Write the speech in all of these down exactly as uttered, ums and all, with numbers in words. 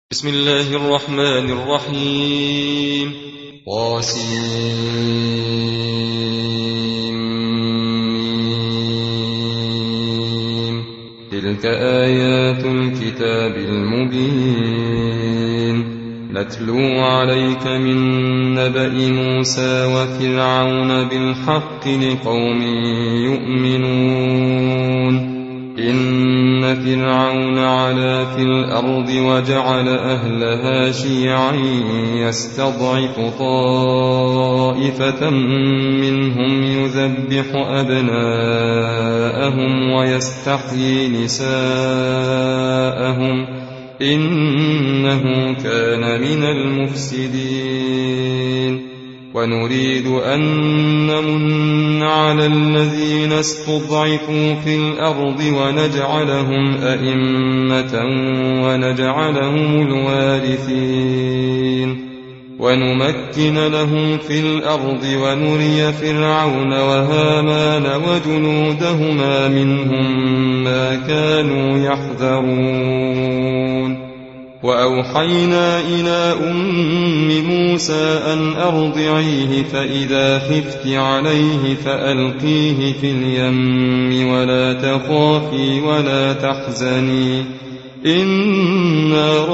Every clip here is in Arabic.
بسم الله الرحمن الرحيم طاسيم تلك آيات الكتاب المبين نتلو عليك من نبأ موسى وفرعون بالحق لقوم يؤمنون إن فرعون علا في الأرض وجعل أهلها شيعا يستضعف طائفة منهم يذبح أبناءهم ويستحيي نساءهم إنه كان من المفسدين ونريد أن نمن على الذين استضعفوا في الأرض ونجعلهم أئمة ونجعلهم الوارثين ونمكن لهم في الأرض ونري فرعون وهامان وجنودهما منهم ما كانوا يحذرون وأوحينا إلى أم موسى أن أرضعيه فإذا خفت عليه فألقيه في اليم ولا تخافي ولا تحزني إنا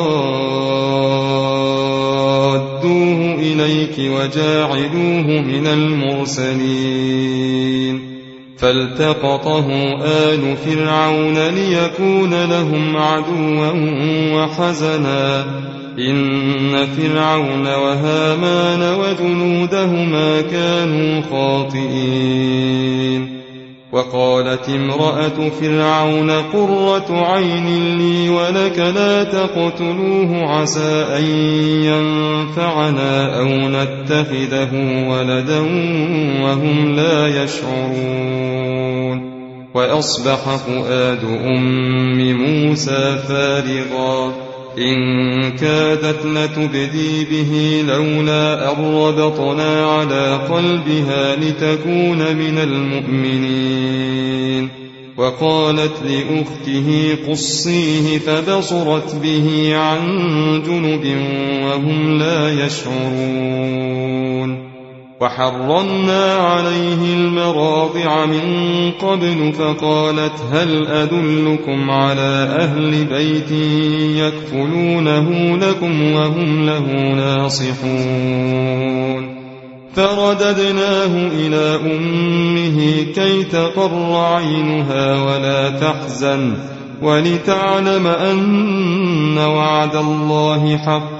رادوه إليك وجاعلوه من المرسلين فالتقطه آل فرعون ليكون لهم عدوا وحزنا إن فرعون وهامان وجنودهما كانوا خاطئين وقالت امرأة فرعون قرة عين لي ولك لا تقتلوه عسى أن ينفعنا أو نتخذه ولدا وهم لا يشعرون وأصبح فؤاد أم موسى فارغا إن كادت لتبدي به لولا أن ربطنا على قلبها لتكون من المؤمنين وقالت لأخته قصيه فبصرت به عن جنب وهم لا يشعرون وحرمنا عليه المراضع من قبل فقالت هل أدلكم على أهل بيت يكفلونه لكم وهم له ناصحون فرددناه إلى أمه كي تقر عينها ولا تحزن ولتعلم أن وعد الله حق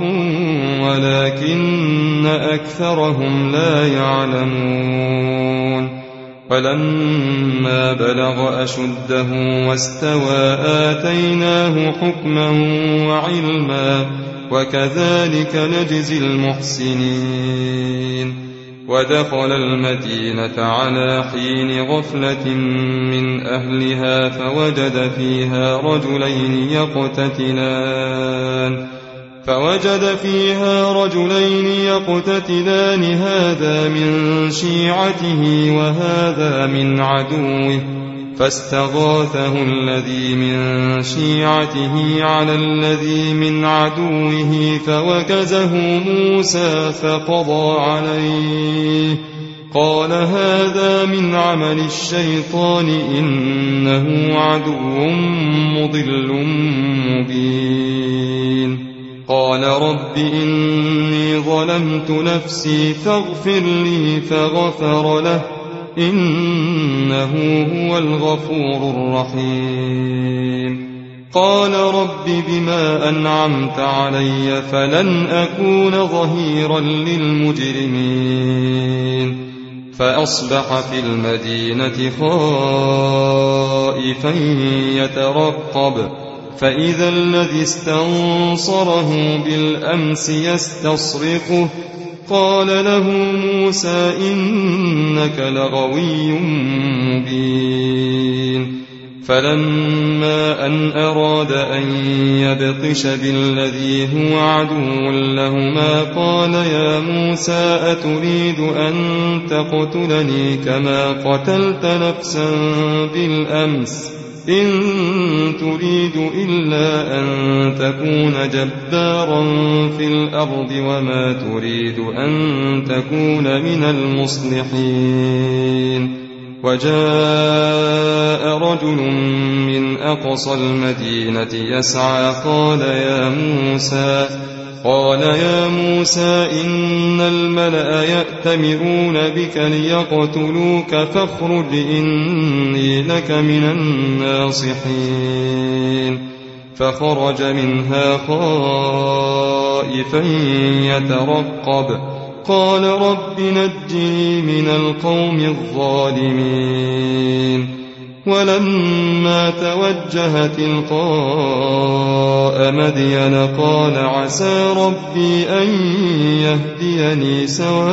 ولكن أكثرهم لا يعلمون ولما بلغ أشده واستوى آتيناه حكما وعلما وكذلك نجزي المحسنين ودخل المدينة على حين غفلة من أهلها فوجد فيها رجلين يقتتلان فوجد فيها رجلين يقتتلان هذا من شيعته وهذا من عدوه فاستغاثه الذي من شيعته على الذي من عدوه فوكزه موسى فقضى عليه قال هذا من عمل الشيطان إنه عدو مضل مبين قال رب إني ظلمت نفسي فاغفر لي فغفر له إنه هو الغفور الرحيم قال رب بما أنعمت علي فلن أكون ظهيرا للمجرمين فأصبح في المدينة خائفا يترقب فإذا الذي استنصره بالأمس يستصرخه قال له موسى إنك لغوي مبين فلما أن أراد أن يبطش بالذي هو عدو لهما قال يا موسى أتريد أن تقتلني كما قتلت نفسا بالأمس إن تريد إلا أن تكون جبارا في الأرض وما تريد أن تكون من المصلحين. وجاء رجل من أقصى المدينة يسعى قال يا موسى قال يا موسى إن الملأ يأتمرون بك ليقتلوك فاخرج إني لك من الناصحين. فخرج منها خائفا يترقب قال رب نجني من القوم الظالمين. ولما توجه تلقاء مدين قال عسى ربي أن يهديني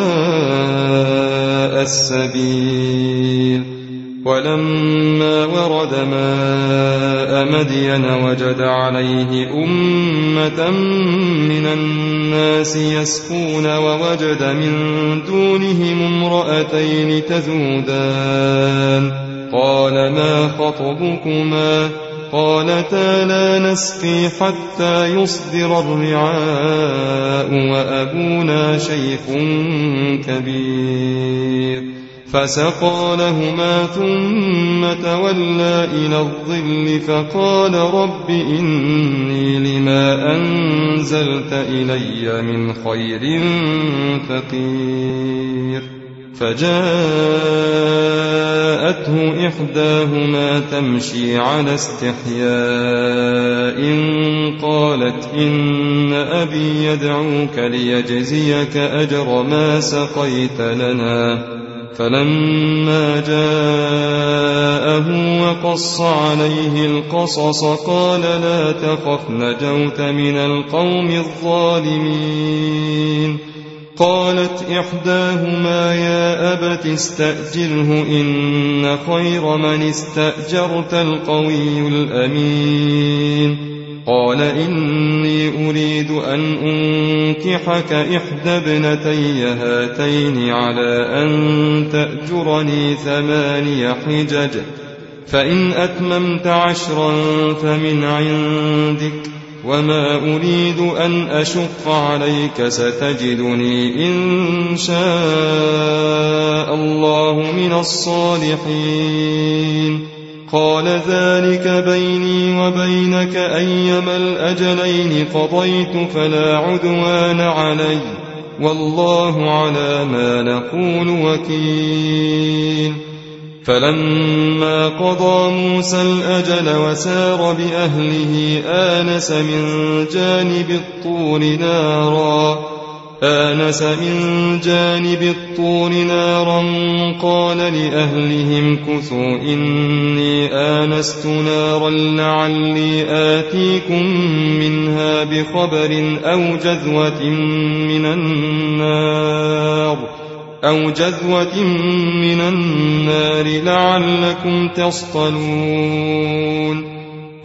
سواء السبيل. ولما ورد ماء مدين وجد عليه أمة من الناس يسقون ووجد من دونهم امرأتين تذودان قال ما خطبكما قالتا لا نسقي حتى يصدر الرعاء وأبونا شيخ كبير. فسقى لهما ثم تولى إلى الظل فقال رب إني لما أنزلت إلي من خير فقير. فجاءته إحداهما تمشي على استحياء قالت إن أبي يدعوك ليجزيك أجر ما سقيت لنا. فلما جاءه وقص عليه القصص قال لا تخف نجوت من القوم الظالمين. قالت إحداهما يا أبت استأجره إن خير من استأجرت القوي الأمين. قال إني أريد أن أنكحك إحدى ابنتي هاتين على أن تأجرني ثماني حجج فإن أتممت عشرا فمن عندك وما أريد أن أشق عليك ستجدني إن شاء الله من الصالحين. قال ذلك بيني وبينك أيما الأجلين قضيت فلا عدوان علي والله على ما نقول وكيل. فلما قضى موسى الأجل وسار بأهله آنس من جانب الطور نارا آنس من جانب الطور نارا قال لأهلهم كثوا إني آنست نارا لعلي آتيكم منها بخبر أو جذوة من النار أو جذوة من النار لعلكم تصطلون.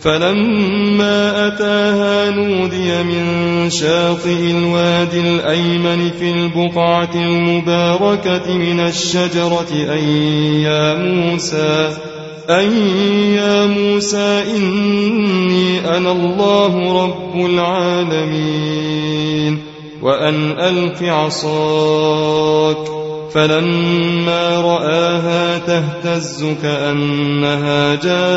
فلما أتاها نودي من شاطئ الوادي الأيمن في البقعة المباركة من الشجرة أي يا موسى أي يا موسى إني أنا الله رب العالمين وأن ألق عصاك. فلما رآها تهتز كأنها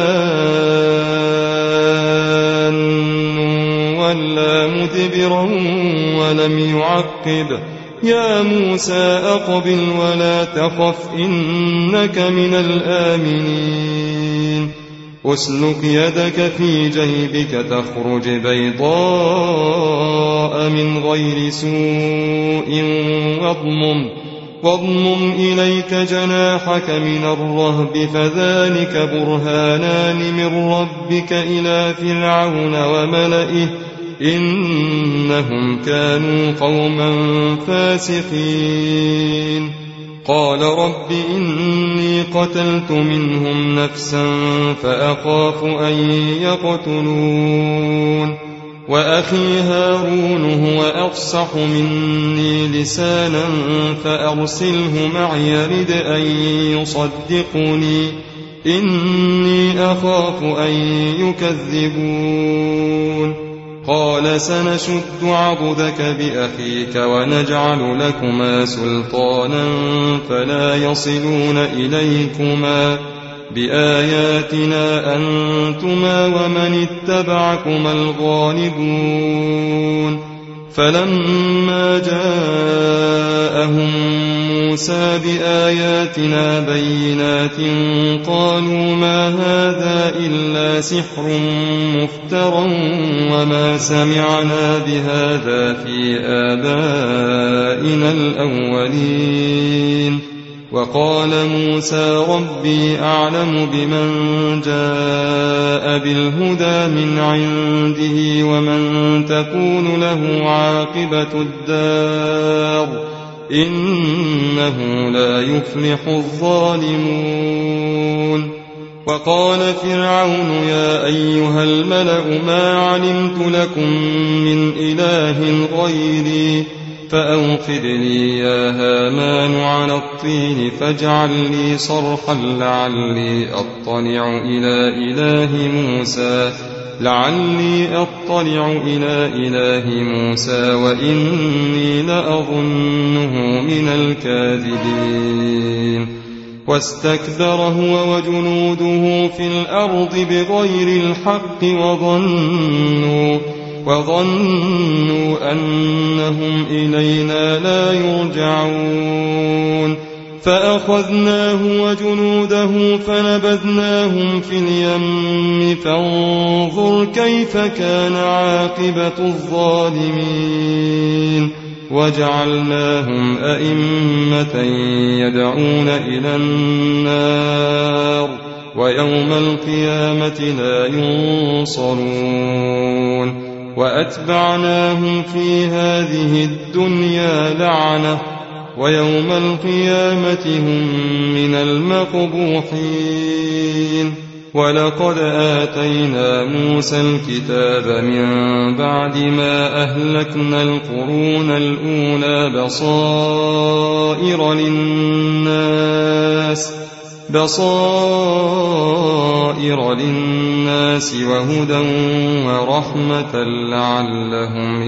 جان ولا مدبرا ولم يعقب يا موسى أقبل ولا تخف إنك من الآمنين. أسلك يدك في جيبك تخرج بيضاء من غير سوء واضمم واضمم إليك جناحك من الرهب فذلك برهانان من ربك إلى فرعون وملئه إنهم كانوا قوما فاسقين. قال رب إني قتلت منهم نفسا فأخاف أن يقتلون وأخي هارون هو أفصح مني لسانا فأرسله معي يرد أن يصدقني إني أخاف أن يكذبون قال سنشد عضدك بأخيك ونجعل لكما سلطانا فلا يصلون إليكما بآياتنا أنتما ومن اتبعكما الغالبون فلما جاءهم موسى بآياتنا بينات قالوا ما هذا إلا سحر مفترى وما سمعنا بهذا في آبائنا الأولين وقال موسى ربي أعلم بمن جاء بالهدى من عنده ومن تكون له عاقبة الدار إنه لا يفلح الظالمون وقال فرعون يا أيها الملأ ما علمت لكم من إله غيري فأوقد لي يا هامان على الطين فاجعل لي صرحا لعلي أطلع إلى إله موسى لعلي أطلع إلى إله موسى وإني لأظنه من الكاذبين واستكبر هو وجنوده في الأرض بغير الحق وظنوا وظنوا أنهم إلينا لا يرجعون فأخذناه وجنوده فنبذناهم في اليم فانظر كيف كان عاقبة الظالمين وجعلناهم أئمة يدعون إلى النار ويوم القيامة لا ينصرون وأتبعناهم في هذه الدنيا لعنة ويوم القيامة هم من المقبوحين ولقد آتينا موسى الكتاب من بعد ما أهلكنا القرون الأولى بصائر للناس بصائر للناس وهدى ورحمة لعلهم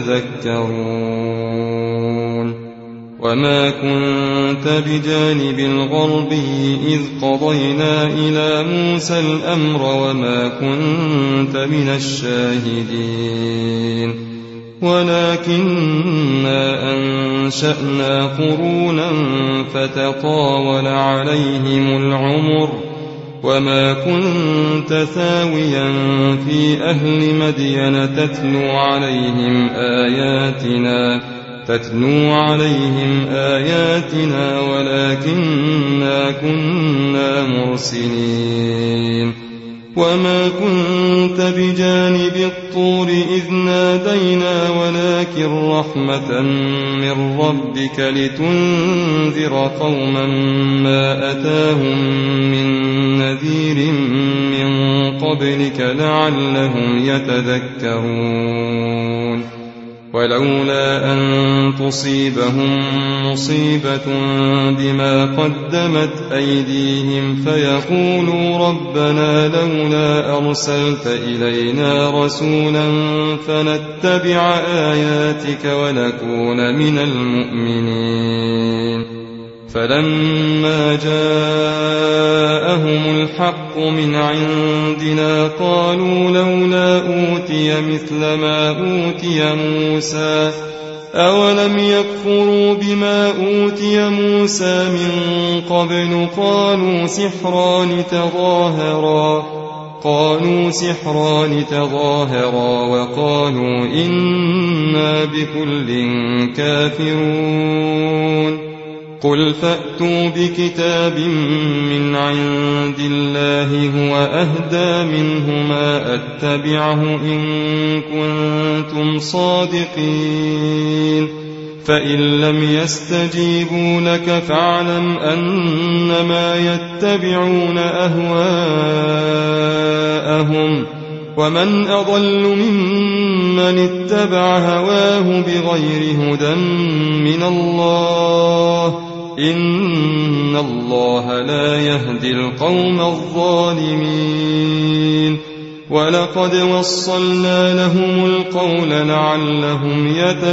يتذكرون وما كنت بجانب الغربي إذ قضينا إلى موسى الأمر وما كنت من الشاهدين ولكننا أنشأنا قرونا فتطاول عليهم العمر وما كنت ثاويا في أهل مدين تتلو عليهم آياتنا تتلو عليهم آياتنا ولكننا كنا مرسلين وما كنت بجانب الطور إذ نادينا ولكن رحمة من ربك لتنذر قوما ما أتاهم من نذير من قبلك لعلهم يتذكرون ولولا أن تصيبهم مصيبة بما قدمت أيديهم فيقولوا ربنا لولا أرسلت إلينا رسولا فنتبع آياتك ونكون من المؤمنين فلما جاءهم الحق من عندنا قالوا لولا أوتي مثل ما أوتي موسى أولم يكفروا بما أوتي موسى من قبل قالوا سحران تظاهرا قالوا سحران تظاهرا وقالوا إنا بكل كافرون قل فأتوا بكتاب من عند الله هو أهدى منهما أتبعه إن كنتم صادقين فإن لم يستجيبوا لك فاعلم أنما يتبعون أهواءهم ومن أضل ممن اتبع هواه بغير هدى من الله إن الله لا يهدي القوم الظالمين ولقد وصلنا لهم القول لعلهم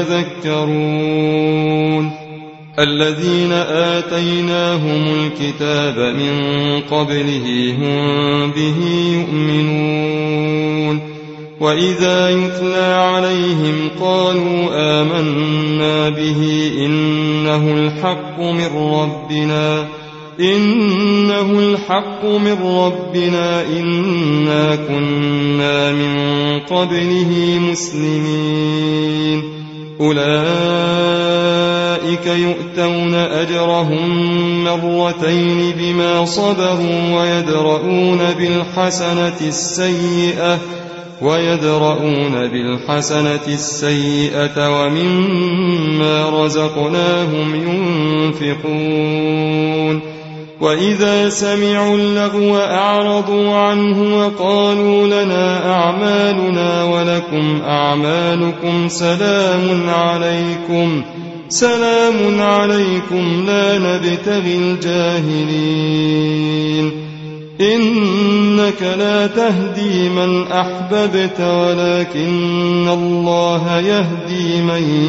يتذكرون الذين آتيناهم الكتاب من قبله هم به يؤمنون وإذا يتلى عليهم قالوا آمنا به إنه الحق من ربنا إنه الحق من ربنا إنا كنا من قبله مسلمين أولئك يؤتون أجرهم مرتين بما صبروا ويدرؤون بالحسنة السيئة ويدرؤون بالحسنة السيئة ومما رزقناهم ينفقون وإذا سمعوا اللغو أعرضوا عنه وقالوا لنا أعمالنا ولكم أعمالكم سلام عليكم سلام عليكم لا نبتغي الجاهلين إنك لا تهدي من أحببت ولكن الله يهدي من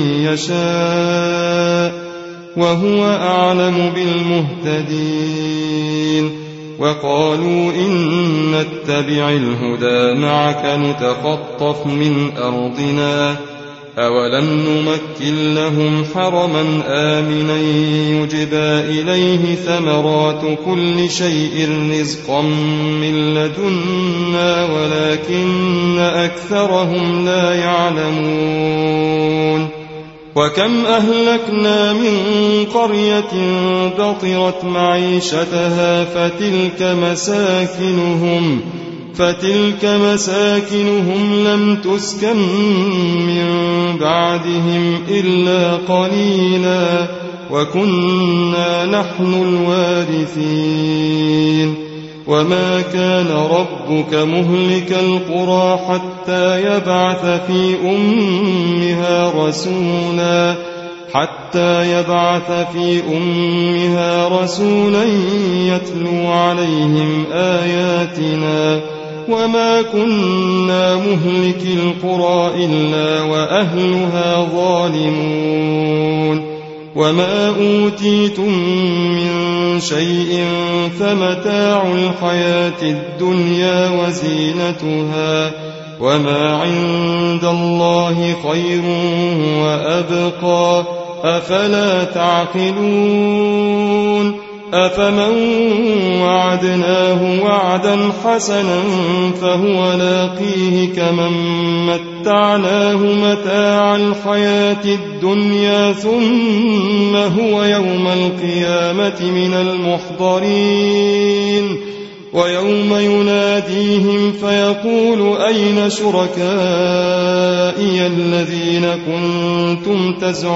يشاء وهو أعلم بالمهتدين وقالوا إن نتبع الهدى معك نتخطف من أرضنا أولم نمكن لهم حرما آمنا يجبى إليه ثمرات كل شيء رزقا من لدنا ولكن أكثرهم لا يعلمون وكم أهلكنا من قرية بطرت معيشتها فتلك مساكنهم فتلك مساكنهم لم تسكن من بعدهم إلا قليلا وكنا نحن الوارثين وما كان ربك مهلك القرى حتى يبعث في أمها رسولا حتى يبعث في أمها رسولا يتلو عليهم آياتنا وما كنا مهلك القرى إلا وأهلها ظالمون وما أوتيتم من شيء فمتاع الحياة الدنيا وزينتها وما عند الله خير وأبقى أفلا تعقلون أفمن وعدناه وعدا حسنا فهو لاقيه كمن متعناه متاع الحياة الدنيا ثم هو يوم القيامة من المحضرين ويوم يناديهم فيقول أين شركائي الذين كنتم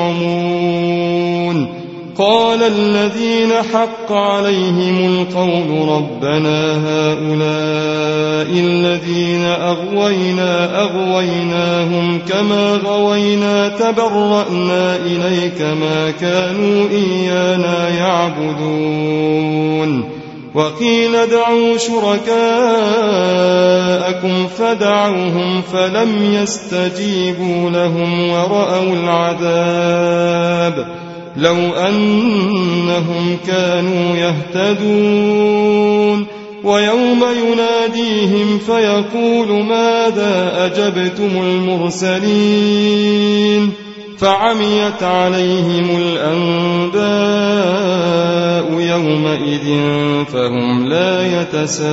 تزعمون قال الذين حق عليهم القول ربنا هؤلاء الذين أغوينا أغويناهم كما غوينا تبرأنا إليك ما كانوا إيانا يعبدون وقيل ادعوا شركاءكم فدعوهم فلم يستجيبوا لهم ورأوا العذاب لو أنهم كانوا يهتدون ويوم يناديهم فيقول ماذا أجبتم المرسلين فعميت عليهم الأنباء يومئذ فهم لا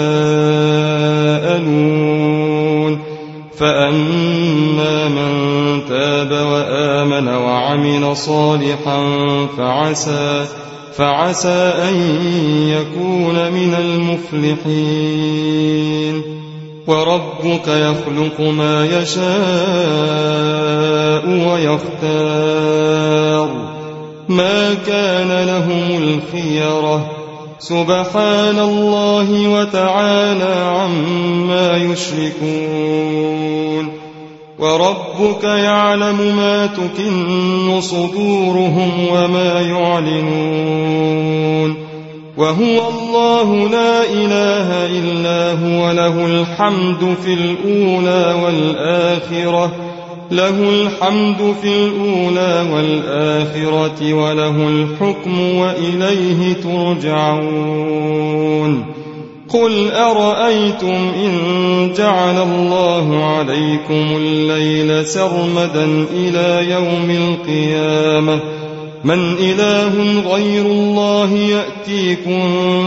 يتساءلون فأما من تاب وآمن وعمل صالحا فعسى فعسى أن يكون من المفلحين وربك يخلق ما يشاء ويختار ما كان لهم الخيرة سبحان الله وتعالى عما يشركون وربك يعلم ما تكن صدورهم وما يعلنون وهو الله لا إله إلا هو له الحمد في الأولى والآخرة له الحمد في الأولى والآخرة وله الحكم وإليه ترجعون قل أرأيتم إن جعل الله عليكم الليل سرمدا إلى يوم القيامة من إله غير الله يأتيكم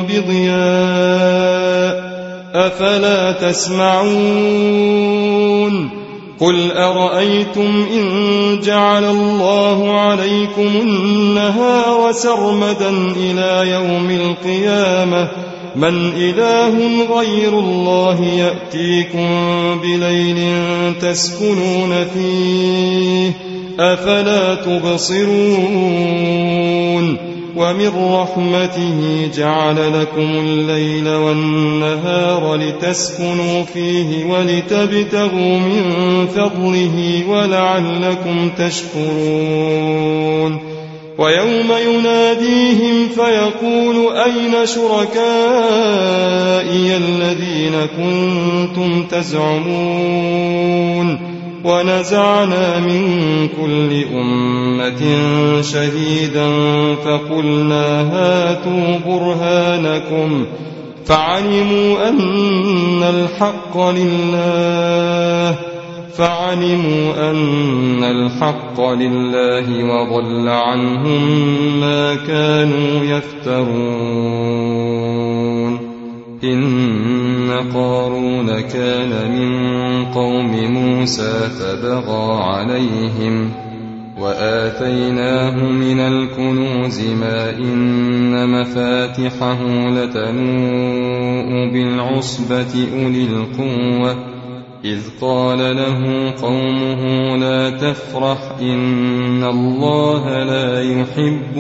بضياء أفلا تسمعون قل أرأيتم إن جعل الله عليكم النهار سرمدا إلى يوم القيامة من إله غير الله يأتيكم بليل تسكنون فيه أفلا تبصرون ومن رحمته جعل لكم الليل والنهار لتسكنوا فيه ولتبتغوا من فضله ولعلكم تشكرون ويوم يناديهم فيقول أين شركائي الذين كنتم تزعمون ونزعنا من كل أمة شهيدا فقلنا هاتوا برهانكم فعلموا أن الحق لله فعلموا أن الحق لله وضل عنهم ما كانوا يفترون إن قارون كان من قوم موسى فبغى عليهم وآتيناه من الكنوز ما إن مفاتحه لتنوء بالعصبة أولي القوة إذ قال له قومه لا تفرح إن الله لا يحب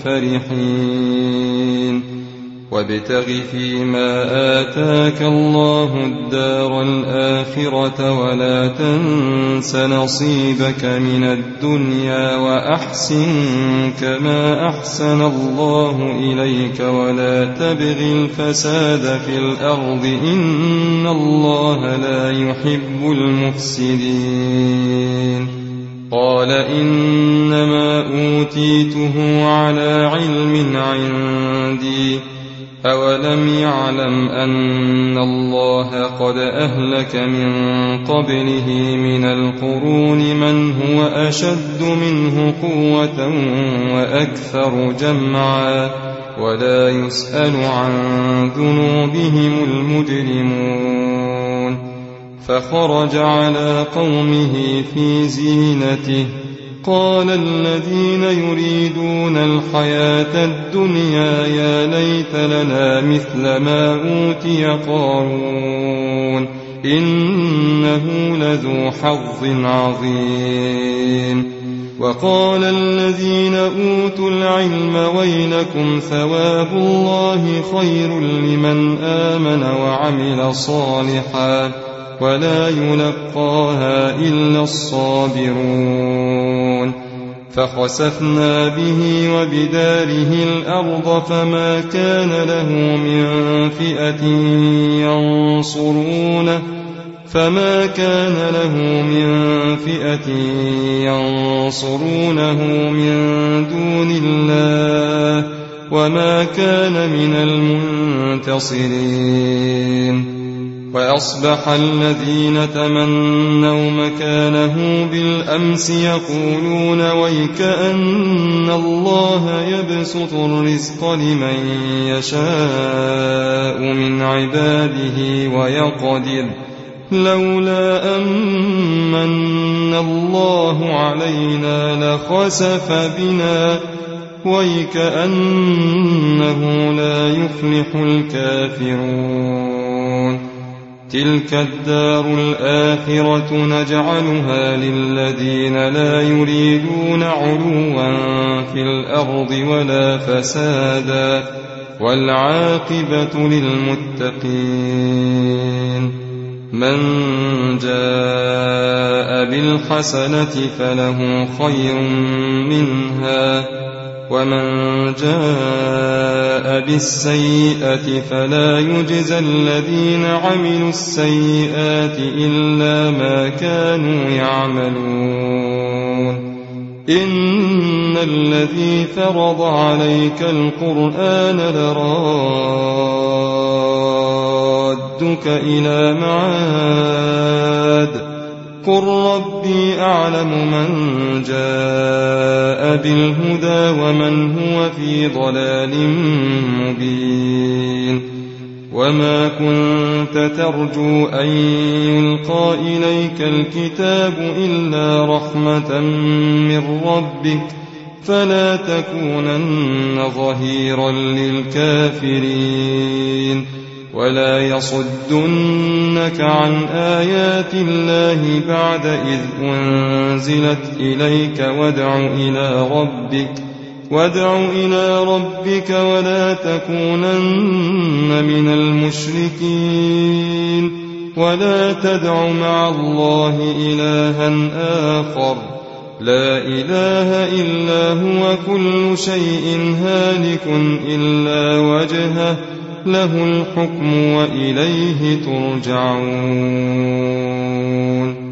الفرحين وابتغ فيما آتاك الله الدار الآخرة ولا تنس نصيبك من الدنيا وأحسن كما أحسن الله إليك ولا تبغ الفساد في الأرض إن الله لا يحب المفسدين قال إنما أوتيته على علم عندي أولم يعلم أن الله قد أهلك من قبله من القرون من هو أشد منه قوة وأكثر جمعا ولا يسأل عن ذنوبهم المجرمون فخرج على قومه في زينته قال الذين يريدون الحياة الدنيا يا ليت لنا مثل ما أوتي قارون إنه لذو حظ عظيم وقال الذين أوتوا العلم ويلكم ثواب الله خير لمن آمن وعمل صالحا ولا يلقاها إلا الصابرون فخسفنا به وبداره الأرض فما كان له من فئة ينصرونه فما كان له من فئة ينصرونه من دون الله وما كان من المنتصرين وأصبح الذين تمنوا مكانه بالأمس يقولون ويكأن الله يبسط الرزق لمن يشاء من عباده ويقدر لولا أمن الله علينا لخسف بنا ويكأنه لا يفلح الكافرون تلك الدار الآخرة نجعلها للذين لا يريدون علوا في الأرض ولا فسادا والعاقبة للمتقين من جاء بالحسنة فله خير منها ومن جاء بالسيئة فلا يجزى الذين عملوا السيئات إلا ما كانوا يعملون إن الذي فرض عليك القرآن لرادك إلى معاد قل ربي أعلم من جاء بالهدى ومن هو في ضلال مبين وما كنت ترجو أن يلقى إليك الكتاب إلا رحمة من ربك فلا تكونن ظهيرا للكافرين ولا يصدنك عن آيات الله بعد إذ أنزلت إليك وادع إلى ربك وادع إلى ربك ولا تكونن من المشركين ولا تدع مع الله إلها آخر لا إله إلا هو كل شيء هالك إلا وجهه له الحكم وإليه ترجعون